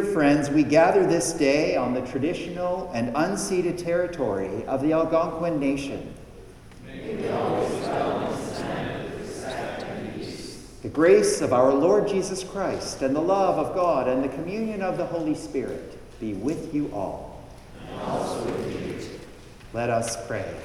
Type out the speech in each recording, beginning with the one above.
Dear friends, we gather this day on the traditional and unceded territory of the Algonquin Nation. May we always dwell in this land of respect and peace. The grace of our Lord Jesus Christ and the love of God and the communion of the Holy Spirit be with you all. And also with you. Let us pray.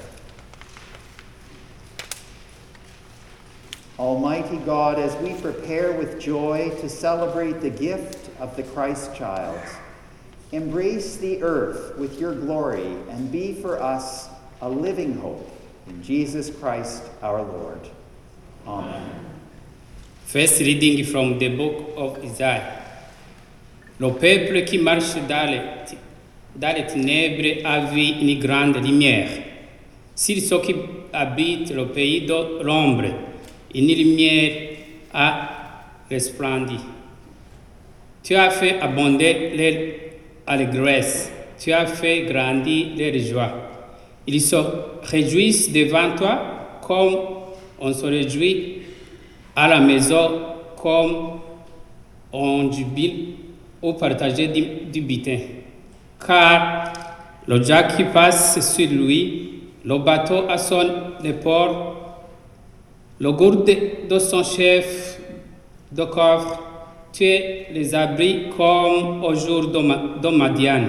Almighty God, as we prepare with joy to celebrate the gift of the Christ child, embrace the earth with your glory and be for us a living hope in Jesus Christ our Lord. Amen. First reading from the book of Isaiah. Le peuple qui marche dans les ténèbres a vu une grande lumière. Sur ceux qui habitent le pays de l'ombre, une lumière a resplendi. Tu as fait abonder leur allégresse, tu as fait grandir leur joie. Ils se réjouissent devant toi comme on se réjouit à la maison, comme on jubile au partager du butin. Car le Jacques qui passe sur lui, le bateau à son port, le gourde de son chef de coffre, tu es les abris comme au jour de Madian.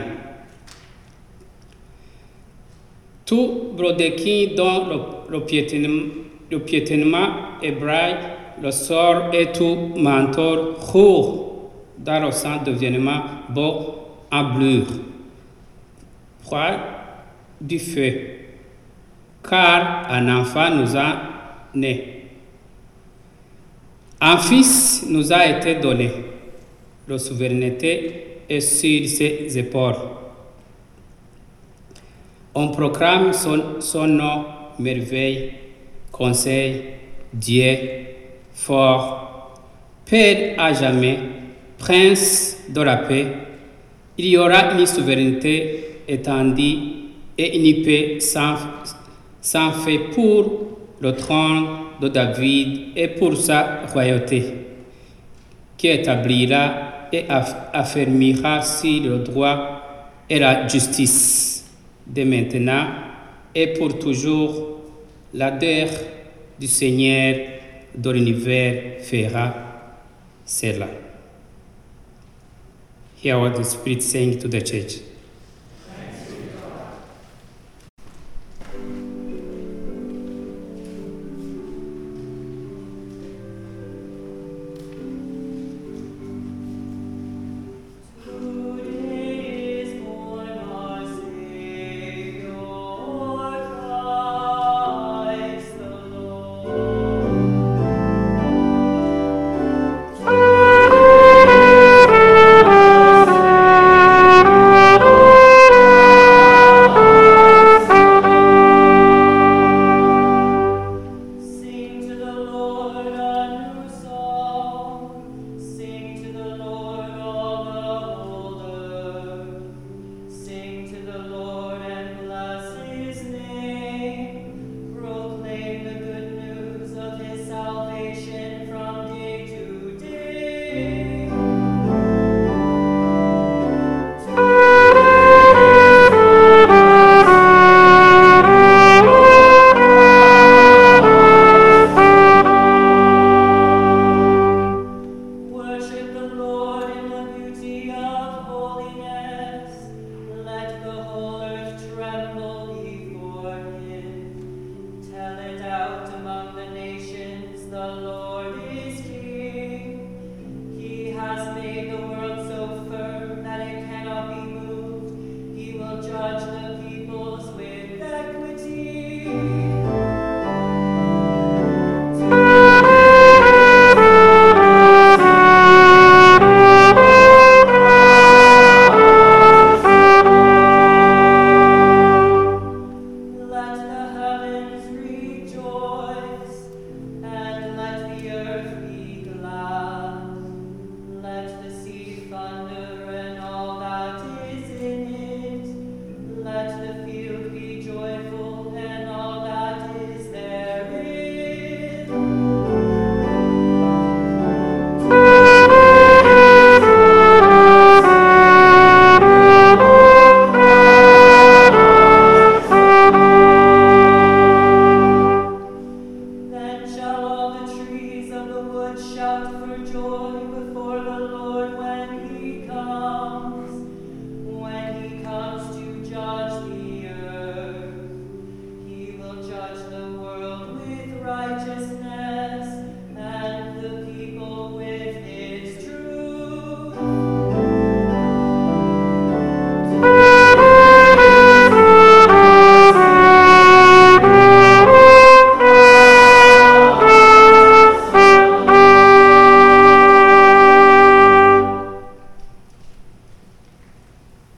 Tout brodequin dont le piétinement hébraïque, le sort et tout manteau court dans le sang deviennement beau en bleu, proie du feu, car un enfant nous a né. Un fils nous a été donné, la souveraineté est sur ses épaules. On proclame son nom, merveille, conseil, Dieu, fort, Père à jamais, prince de la paix. Il y aura une souveraineté étendue et une paix sans fait pour le trône de David et pour sa royauté, qui établira et affermira sur le droit et la justice, de maintenant et pour toujours. L'ardeur du Seigneur de l'univers fera cela. Hear what the Spirit is saying to the church. Oh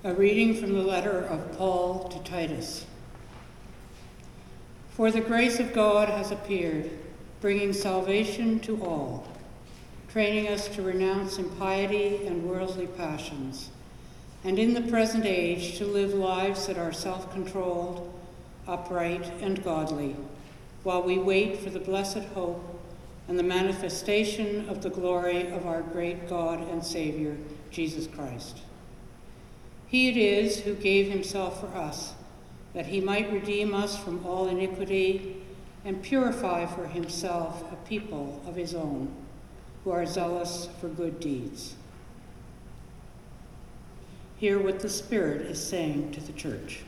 A reading from the letter of Paul to Titus. For the grace of God has appeared, bringing salvation to all, training us to renounce impiety and worldly passions, and in the present age to live lives that are self-controlled, upright, and godly, while we wait for the blessed hope and the manifestation of the glory of our great God and Savior, Jesus Christ. He it is who gave himself for us, that he might redeem us from all iniquity and purify for himself a people of his own, who are zealous for good deeds. Hear what the Spirit is saying to the church.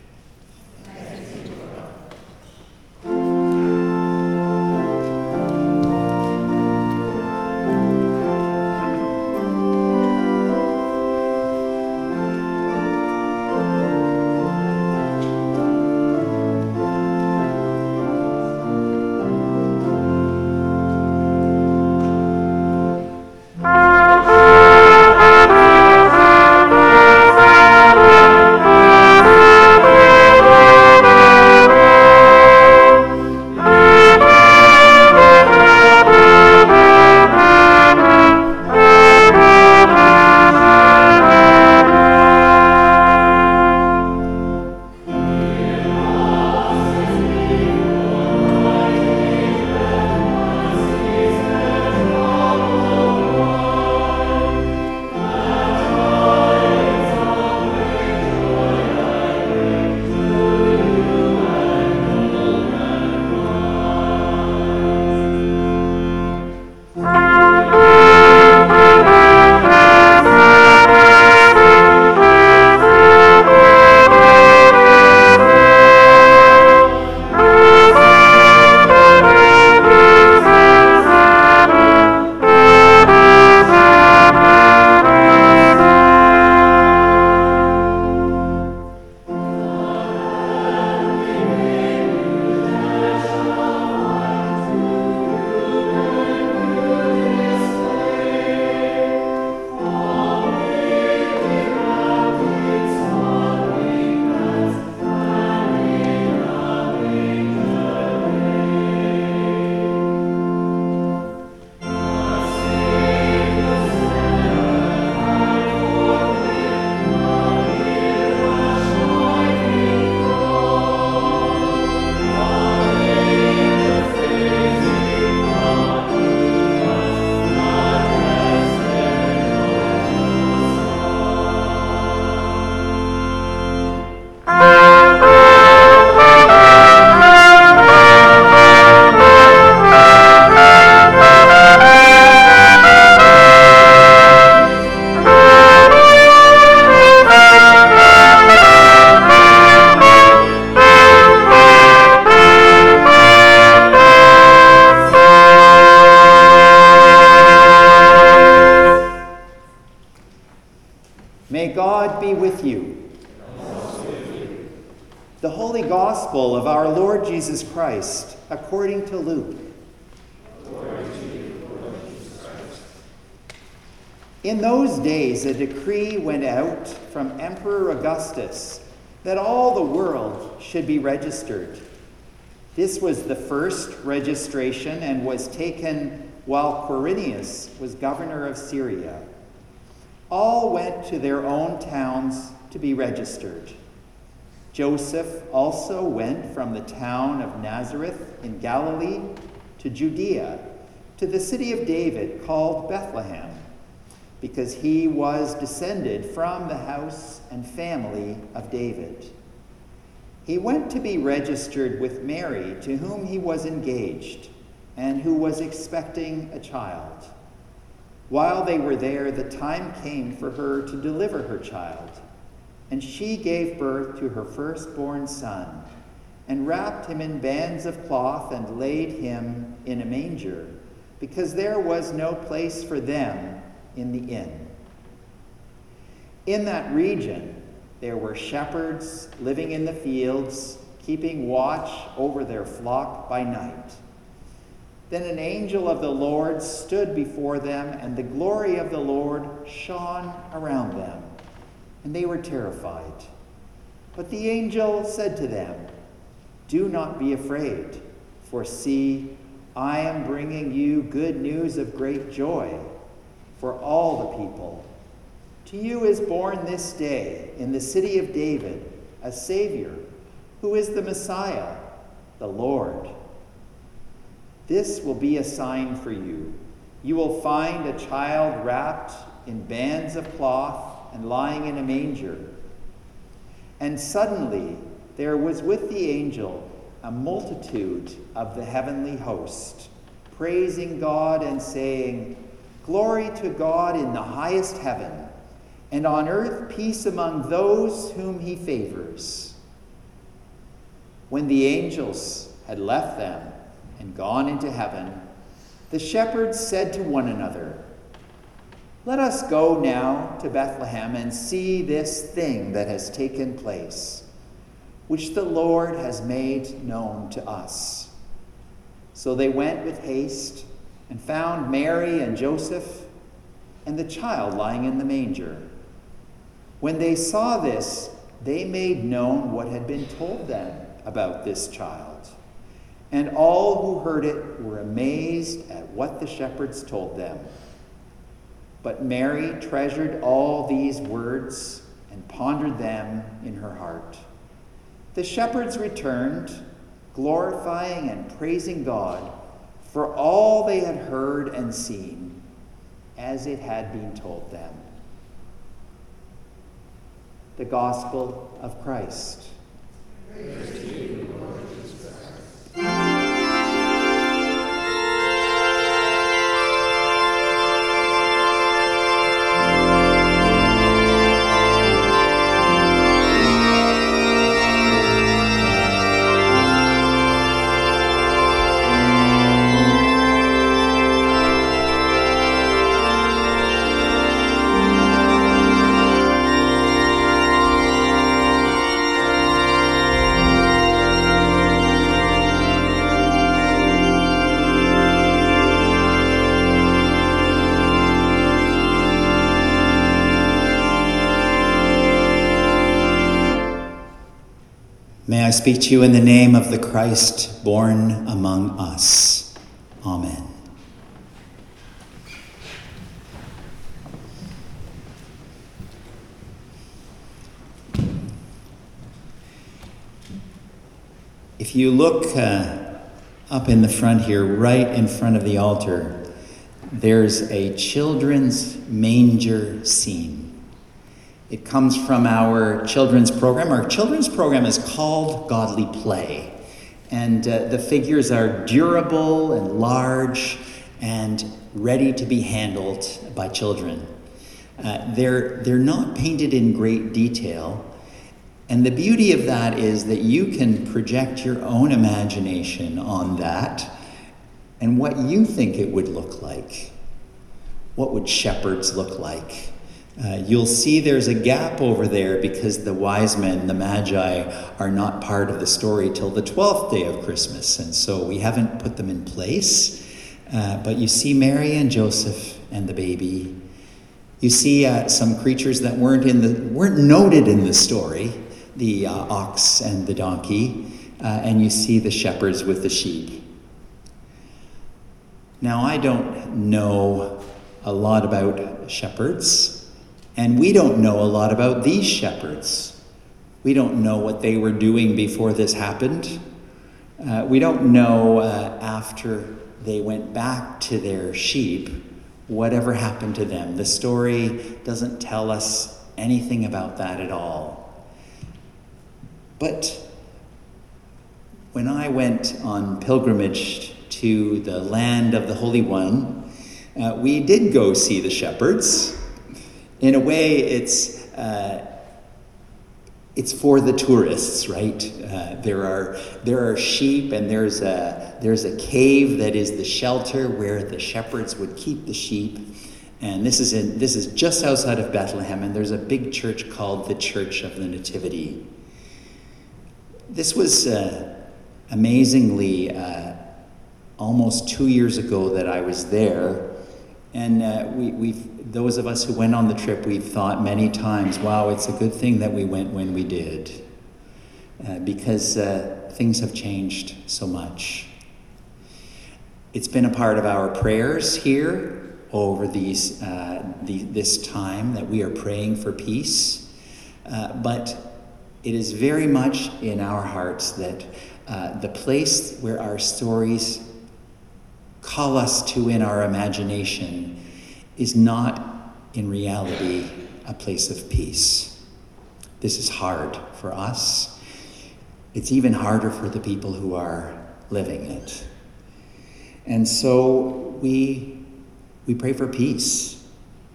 May God be with you. The Holy Gospel of our Lord Jesus Christ, according to Luke. In those days, a decree went out from Emperor Augustus that all the world should be registered. This was the first registration and was taken while Quirinius was governor of Syria. All went to their own towns to be registered. Joseph also went from the town of Nazareth in Galilee to Judea, to the city of David called Bethlehem, because he was descended from the house and family of David. He went to be registered with Mary, to whom he was engaged, and who was expecting a child. While they were there, the time came for her to deliver her child, and she gave birth to her firstborn son, and wrapped him in bands of cloth and laid him in a manger, because there was no place for them in the inn. In that region, there were shepherds living in the fields, keeping watch over their flock by night. Then an angel of the Lord stood before them, and the glory of the Lord shone around them, and they were terrified. But the angel said to them, "Do not be afraid, for see, I am bringing you good news of great joy for all the people. To you is born this day in the city of David a Savior, who is the Messiah, the Lord. This will be a sign for you. You will find a child wrapped in bands of cloth and lying in a manger." And suddenly there was with the angel a multitude of the heavenly host, praising God and saying, "Glory to God in the highest heaven, and on earth peace among those whom he favors." When the angels had left them and gone into heaven, the shepherds said to one another, "Let us go now to Bethlehem and see this thing that has taken place, which the Lord has made known to us." So they went with haste and found Mary and Joseph and the child lying in the manger. When they saw this, they made known what had been told them about this child. And all who heard it were amazed at what the shepherds told them. But Mary treasured all these words and pondered them in her heart. The shepherds returned, glorifying and praising God for all they had heard and seen, as it had been told them. The Gospel of Christ. Praise to you, Lord Jesus Christ. May I speak to you in the name of the Christ born among us. Amen. If you look up in the front here, right in front of the altar, there's a children's manger scene. It comes from our children's program. Our children's program is called Godly Play. And the figures are durable and large and ready to be handled by children. They're not painted in great detail. And the beauty of that is that you can project your own imagination on that and what you think it would look like. What would shepherds look like? You'll see there's a gap over there because the wise men, the magi, are not part of the story till the 12th day of Christmas. And so we haven't put them in place. But you see Mary and Joseph and the baby. You see some creatures that weren't noted in the story, the ox and the donkey. And you see the shepherds with the sheep. Now, I don't know a lot about shepherds. And we don't know a lot about these shepherds. We don't know what they were doing before this happened. We don't know after they went back to their sheep, whatever happened to them. The story doesn't tell us anything about that at all. But when I went on pilgrimage to the land of the Holy One, we did go see the shepherds. In a way, it's for the tourists, right? There are sheep, and there's a cave that is the shelter where the shepherds would keep the sheep. And this is just outside of Bethlehem, and there's a big church called the Church of the Nativity. This was amazingly almost 2 years ago that I was there, and those of us who went on the trip, we've thought many times, wow, it's a good thing that we went when we did, because things have changed so much. It's been a part of our prayers here over this time that we are praying for peace, but it is very much in our hearts that the place where our stories call us to in our imagination is not in reality a place of peace. This is hard for us. It's even harder for the people who are living it. And so we pray for peace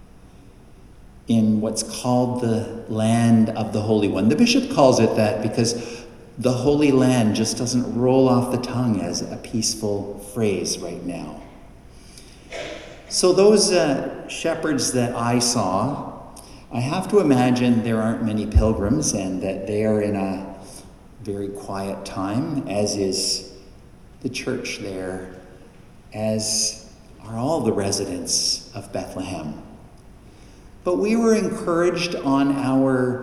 in what's called the land of the Holy One. The bishop calls it that because the Holy Land just doesn't roll off the tongue as a peaceful phrase right now. So those shepherds that I saw, I have to imagine there aren't many pilgrims and that they are in a very quiet time, as is the church there, as are all the residents of Bethlehem. But we were encouraged on our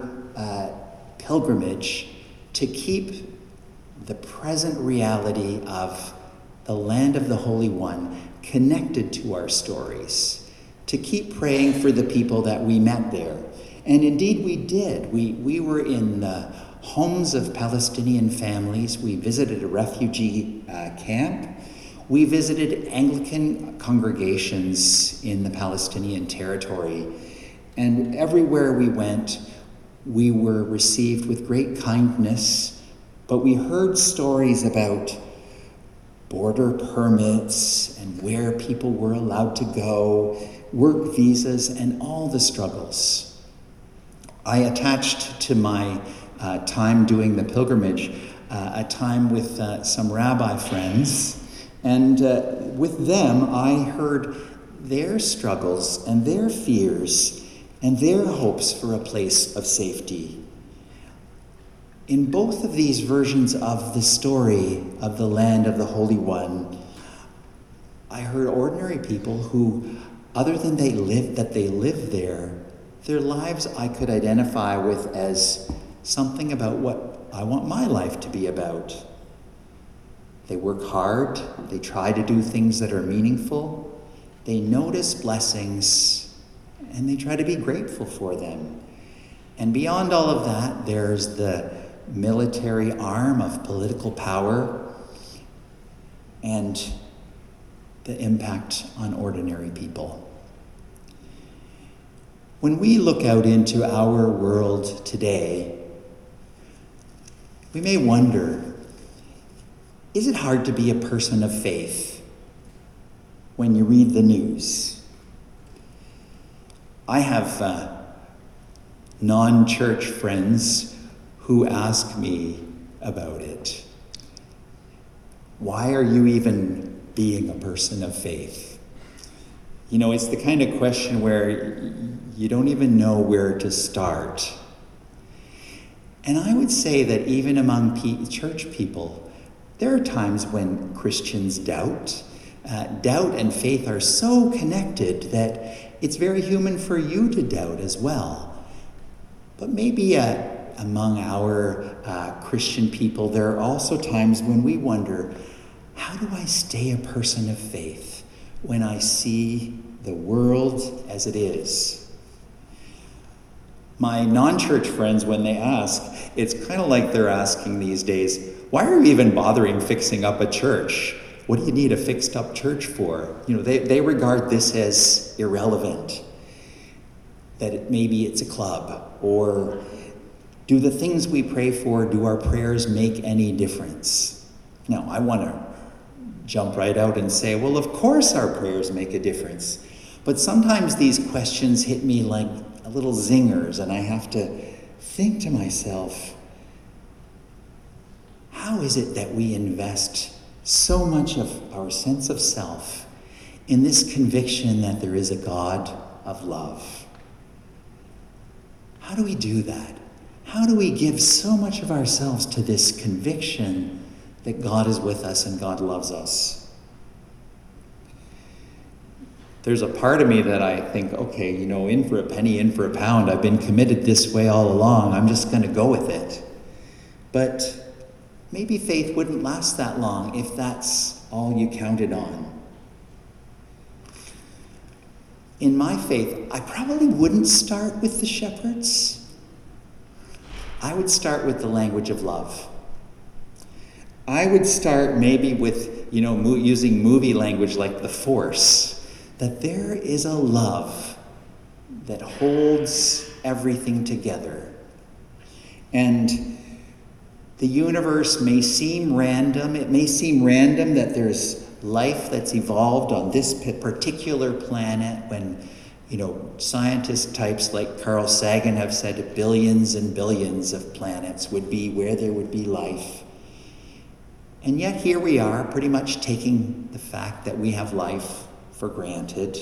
pilgrimage to keep the present reality of the land of the Holy One connected to our stories, to keep praying for the people that we met there. And indeed we did. We were in the homes of Palestinian families. We visited a refugee camp. We visited Anglican congregations in the Palestinian territory. And everywhere we went, we were received with great kindness, but we heard stories about border permits and where people were allowed to go, work visas, and all the struggles. I attached to my time doing the pilgrimage a time with some rabbi friends, and with them I heard their struggles and their fears and their hopes for a place of safety. In both of these versions of the story of the land of the Holy One, I heard ordinary people who, other than they live there, their lives I could identify with as something about what I want my life to be about. They work hard, they try to do things that are meaningful, they notice blessings, and they try to be grateful for them. And beyond all of that, there's the military arm of political power and the impact on ordinary people. When we look out into our world today, we may wonder, is it hard to be a person of faith when you read the news? I have non-church friends who ask me about it. Why are you even being a person of faith? You know, it's the kind of question where you don't even know where to start. And I would say that even among church people, there are times when Christians doubt. Doubt and faith are so connected that it's very human for you to doubt as well. But maybe among our Christian people, there are also times when we wonder, how do I stay a person of faith when I see the world as it is? My non-church friends, when they ask, it's kind of like they're asking these days, why are you even bothering fixing up a church? What do you need a fixed up church for? You know, they regard this as irrelevant, that maybe it's a club, or do the things we pray for, do our prayers make any difference? Now, I want to jump right out and say, well, of course our prayers make a difference. But sometimes these questions hit me like little zingers, and I have to think to myself, how is it that we invest so much of our sense of self in this conviction that there is a God of love? How do we do that? How do we give so much of ourselves to this conviction that God is with us and God loves us? there's a part of me that I think, okay, in for a penny, in for a pound. I've been committed this way all along. I'm just going to go with it. But maybe faith wouldn't last that long if that's all you counted on. In my faith, I probably wouldn't start with the shepherds. I would start with the language of love. I would start maybe with, using movie language like The Force, that there is a love that holds everything together. And the universe may seem random. It may seem random that there's life that's evolved on this particular planet when, scientist types like Carl Sagan have said billions and billions of planets would be where there would be life. And yet here we are, pretty much taking the fact that we have life for granted.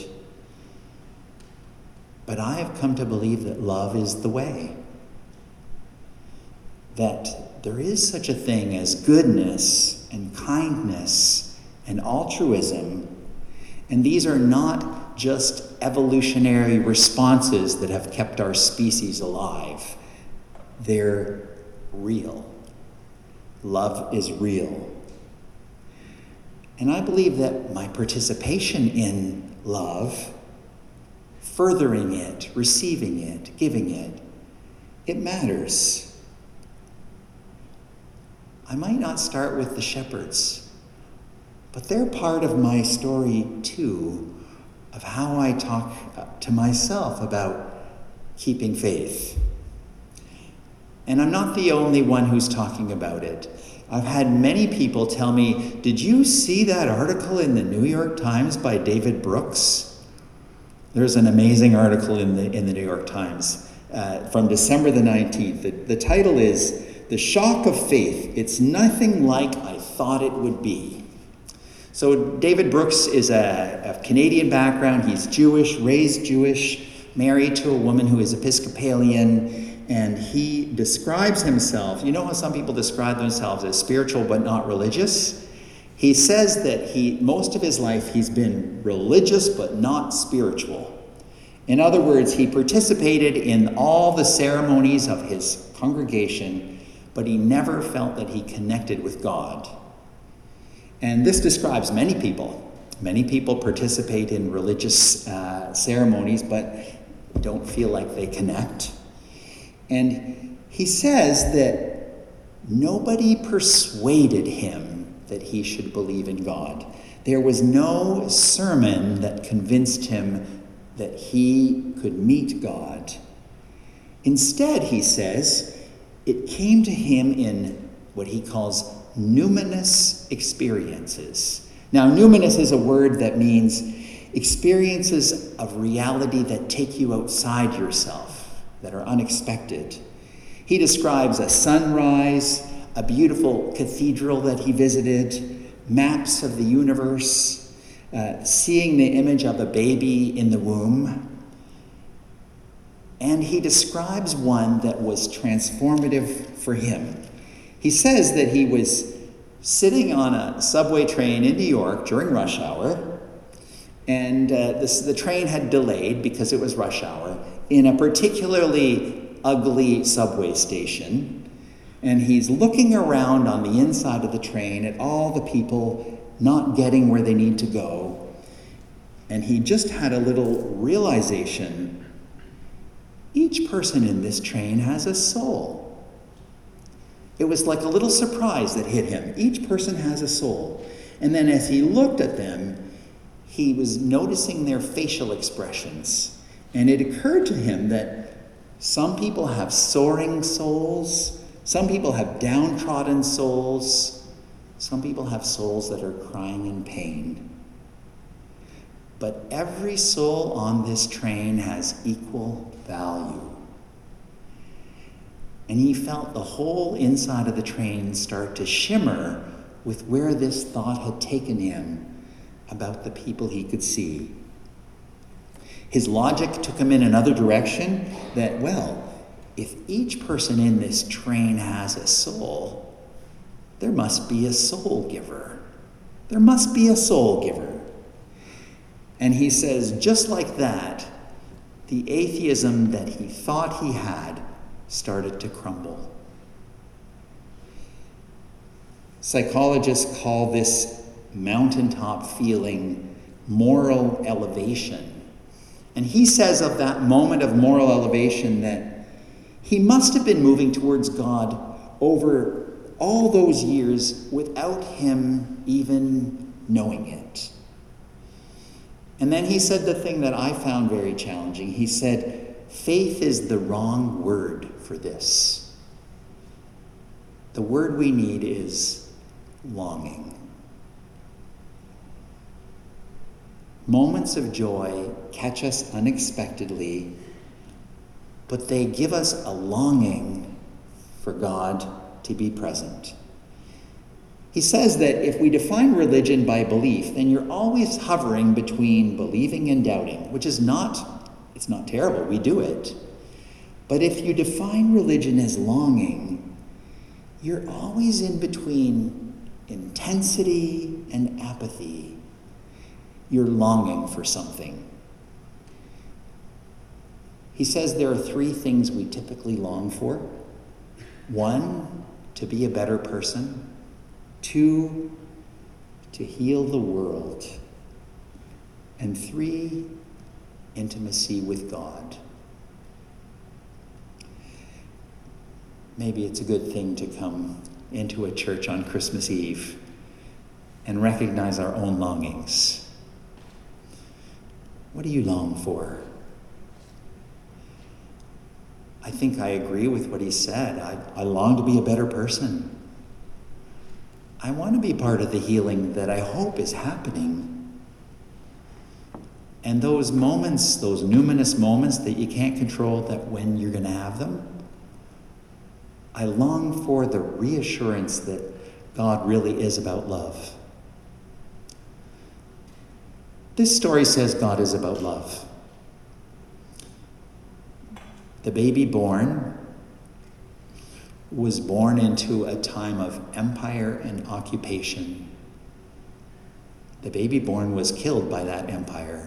But I have come to believe that love is the way. That there is such a thing as goodness and kindness and altruism, and these are not just evolutionary responses that have kept our species alive. They're real. Love is real. And I believe that my participation in love, furthering it, receiving it, giving it, it matters. I might not start with the shepherds, but they're part of my story too, of how I talk to myself about keeping faith. And I'm not the only one who's talking about it. I've had many people tell me, did you see that article in the New York Times by David Brooks? There's an amazing article in the New York Times from December the 19th. The title is, "The Shock of Faith. It's Nothing Like I Thought It Would Be." So David Brooks is a Canadian background. He's Jewish, raised Jewish, married to a woman who is Episcopalian. And he describes himself, how some people describe themselves as spiritual but not religious? He says that most of his life he's been religious but not spiritual. In other words, he participated in all the ceremonies of his congregation, but he never felt that he connected with God. And this describes many people. Many people participate in religious ceremonies but don't feel like they connect. And he says that nobody persuaded him that he should believe in God. There was no sermon that convinced him that he could meet God. Instead, he says, it came to him in what he calls numinous experiences. Now, numinous is a word that means experiences of reality that take you outside yourself, that are unexpected. He describes a sunrise, a beautiful cathedral that he visited, maps of the universe, seeing the image of a baby in the womb. And he describes one that was transformative for him. He says that he was sitting on a subway train in New York during rush hour, and the train had delayed because it was rush hour, in a particularly ugly subway station, and he's looking around on the inside of the train at all the people not getting where they need to go, and he just had a little realization: each person in this train has a soul. It was like a little surprise that hit him. Each person has a soul. And then as he looked at them, he was noticing their facial expressions. And it occurred to him that some people have soaring souls, some people have downtrodden souls, some people have souls that are crying in pain. But every soul on this train has equal value. And he felt the whole inside of the train start to shimmer with where this thought had taken him about the people he could see. His logic took him in another direction, that, if each person in this train has a soul, there must be a soul giver. There must be a soul giver. And he says, just like that, the atheism that he thought he had started to crumble. Psychologists call this mountaintop feeling moral elevation. And he says of that moment of moral elevation that he must have been moving towards God over all those years without him even knowing it. And then he said the thing that I found very challenging. He said, faith is the wrong word for this. The word we need is longing. Moments of joy catch us unexpectedly, but they give us a longing for God to be present. He says that if we define religion by belief, then you're always hovering between believing and doubting, which is it's not terrible, we do it. But if you define religion as longing, you're always in between intensity and apathy. You're longing for something. He says there are 3 things we typically long for. 1, to be a better person. 2, to heal the world. And 3, intimacy with God. Maybe it's a good thing to come into a church on Christmas Eve and recognize our own longings. What do you long for? I think I agree with what he said. I long to be a better person. I want to be part of the healing that I hope is happening. And those moments, those numinous moments that you can't control, that when you're going to have them, I long for the reassurance that God really is about love. This story says God is about love. The baby born was born into a time of empire and occupation. The baby born was killed by that empire.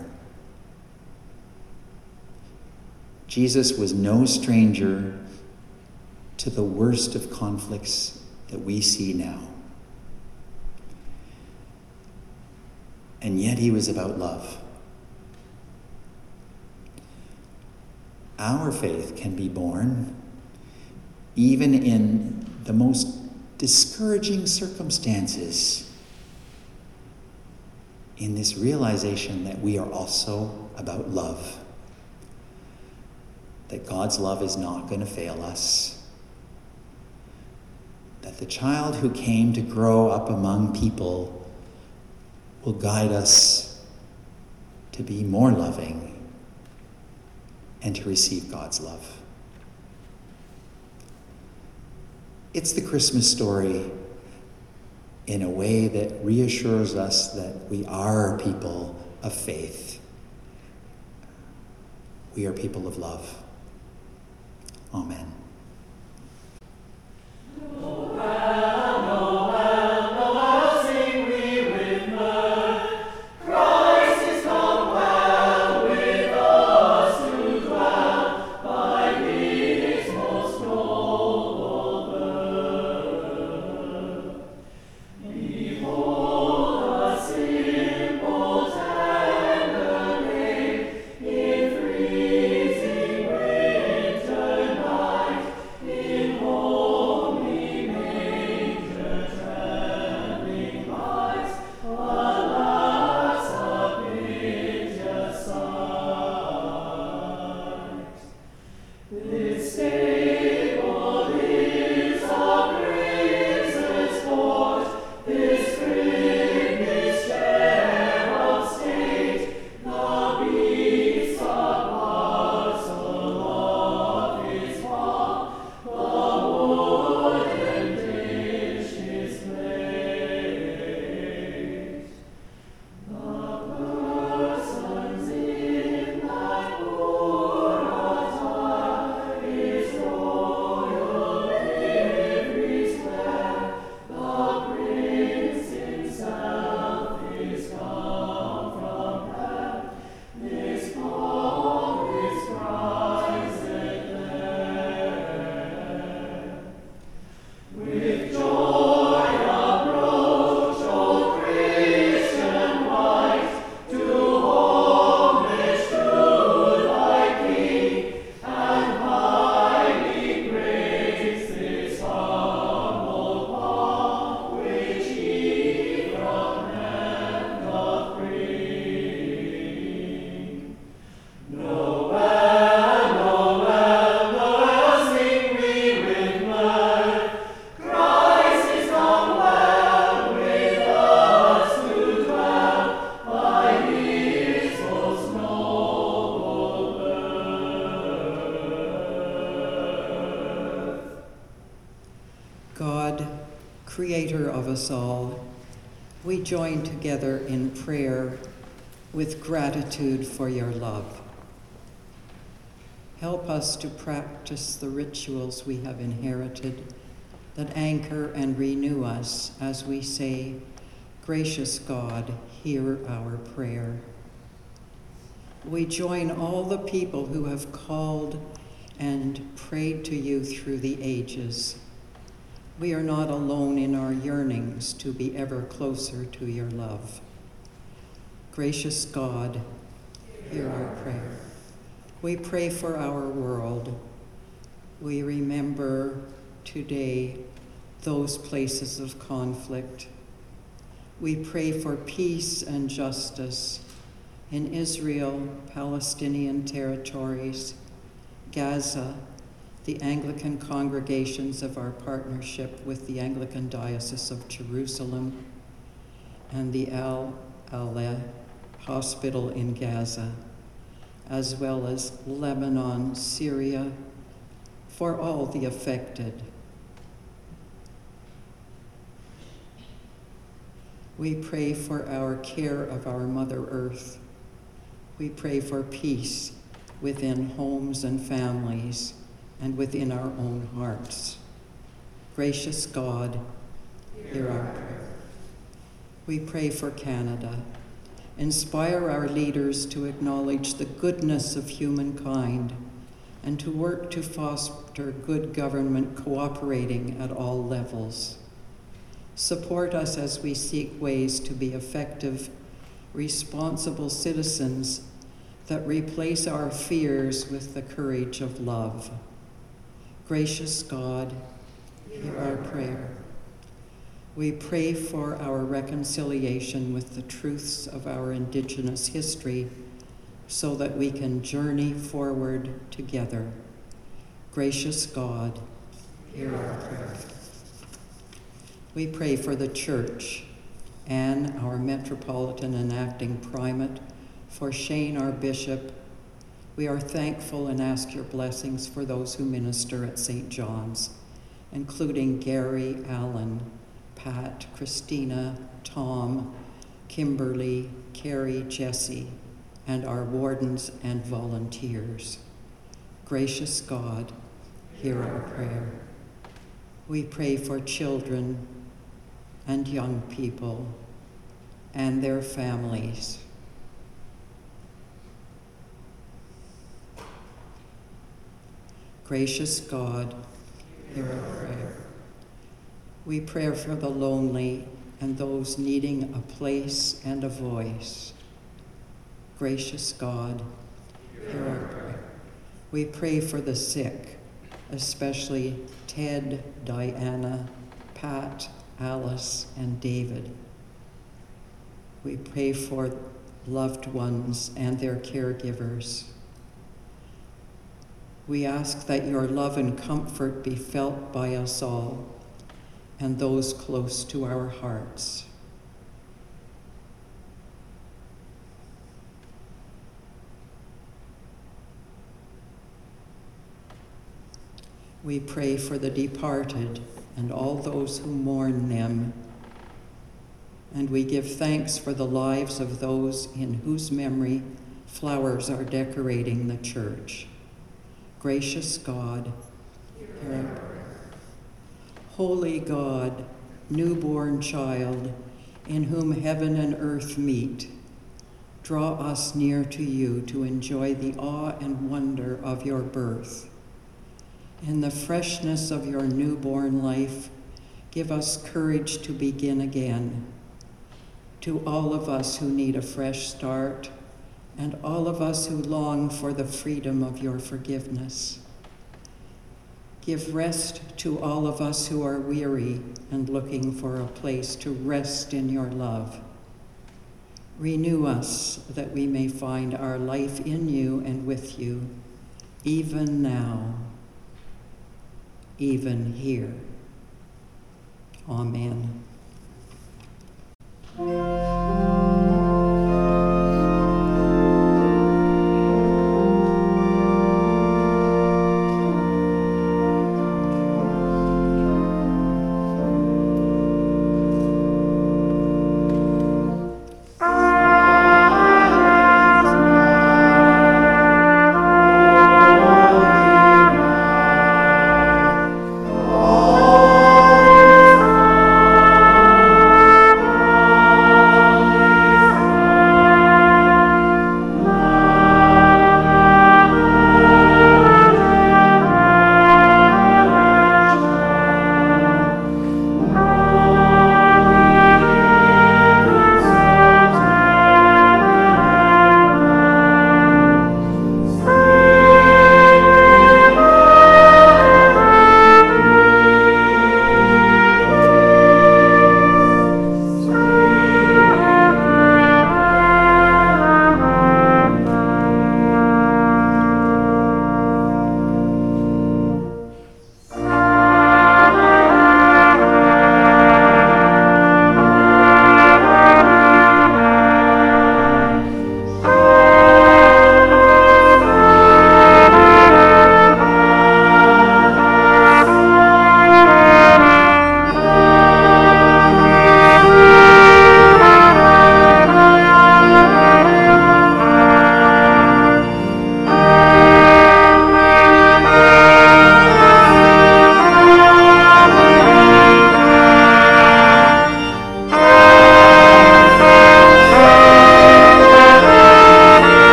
Jesus was no stranger to the worst of conflicts that we see now. And yet he was about love. Our faith can be born even in the most discouraging circumstances, in this realization that we are also about love. That God's love is not going to fail us. That the child who came to grow up among people will guide us to be more loving and to receive God's love. It's the Christmas story in a way that reassures us that we are people of faith. We are people of love. Amen. In freezing winter night, God, creator of us all, we join together in prayer with gratitude for your love. Help us to practice the rituals we have inherited that anchor and renew us as we say, "Gracious God, hear our prayer." We join all the people who have called and prayed to you through the ages. We are not alone in our yearnings to be ever closer to your love. Gracious God, hear our prayer. We pray for our world. We remember today those places of conflict. We pray for peace and justice in Israel, Palestinian territories, Gaza, the Anglican congregations of our partnership with the Anglican Diocese of Jerusalem, and the Al-Aleh Hospital in Gaza, as well as Lebanon, Syria, for all the affected. We pray for our care of our Mother Earth. We pray for peace within homes and families and within our own hearts. Gracious God, hear our prayer. We pray for Canada. Inspire our leaders to acknowledge the goodness of humankind and to work to foster good government cooperating at all levels. Support us as we seek ways to be effective, responsible citizens that replace our fears with the courage of love. Gracious God, hear our prayer. We pray for our reconciliation with the truths of our Indigenous history so that we can journey forward together. Gracious God, hear our prayer. We pray for the Church, Anne, our Metropolitan and Acting Primate, for Shane, our Bishop. We are thankful and ask your blessings for those who minister at St. John's, including Gary, Alan, Pat, Christina, Tom, Kimberly, Carrie, Jesse, and our wardens and volunteers. Gracious God, hear our prayer. We pray for children and young people and their families. Gracious God, hear our prayer. We pray for the lonely and those needing a place and a voice. Gracious God, hear our prayer. We pray for the sick, especially Ted, Diana, Pat, Alice, and David. We pray for loved ones and their caregivers. We ask that your love and comfort be felt by us all and those close to our hearts. We pray for the departed and all those who mourn them, and we give thanks for the lives of those in whose memory flowers are decorating the church. Gracious God, hear our prayer. Holy God, newborn child, in whom heaven and earth meet, draw us near to you to enjoy the awe and wonder of your birth. In the freshness of your newborn life, give us courage to begin again. To all of us who need a fresh start, and all of us who long for the freedom of your forgiveness. Give rest to all of us who are weary and looking for a place to rest in your love. Renew us that we may find our life in you and with you, even now, even here. Amen.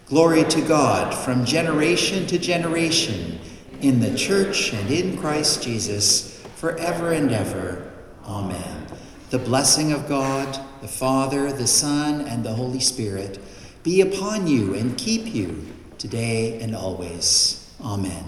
Glory to God from generation to generation, in the church and in Christ Jesus, forever and ever. Amen. The blessing of God, the Father, the Son, and the Holy Spirit be upon you and keep you today and always. Amen.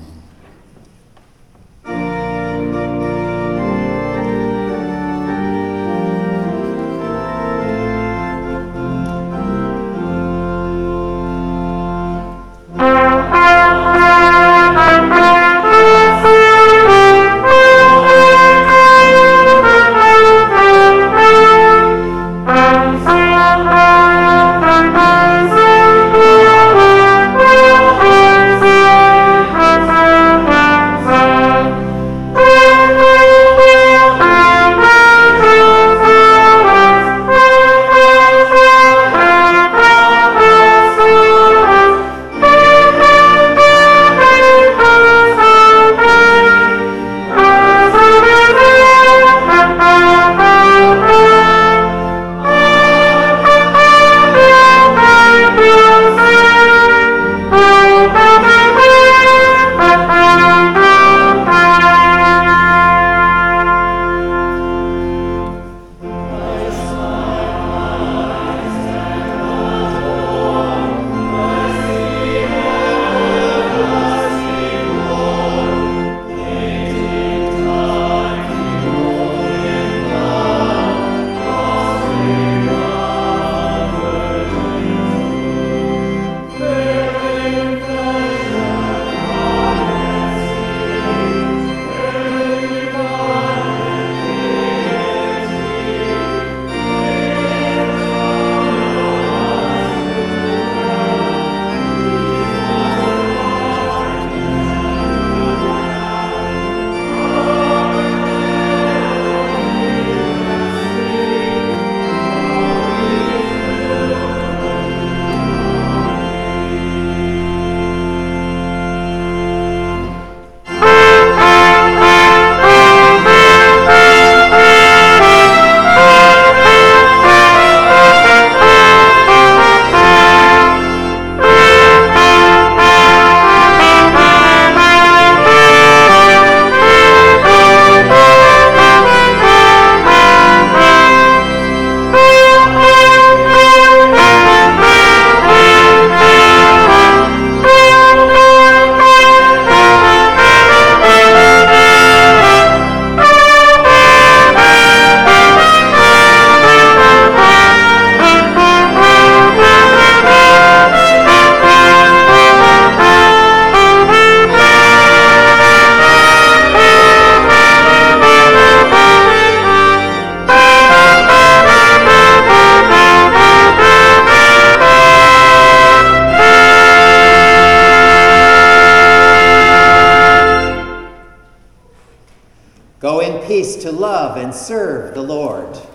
Go in peace to love and serve the Lord.